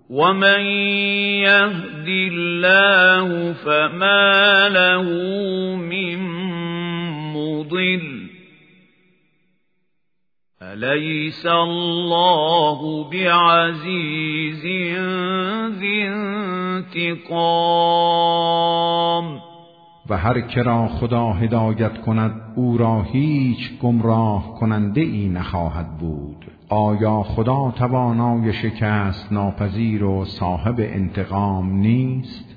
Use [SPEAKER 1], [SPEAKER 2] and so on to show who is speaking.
[SPEAKER 1] ومن يهد الله فما له من مضل أليس الله بعزيز ذی انتقام.
[SPEAKER 2] و هر که را خدا هدایت کند او را هیچ گمراه کننده ای نخواهد بود. آیا خدا توانای شکست ناپذیر و صاحب انتقام نیست؟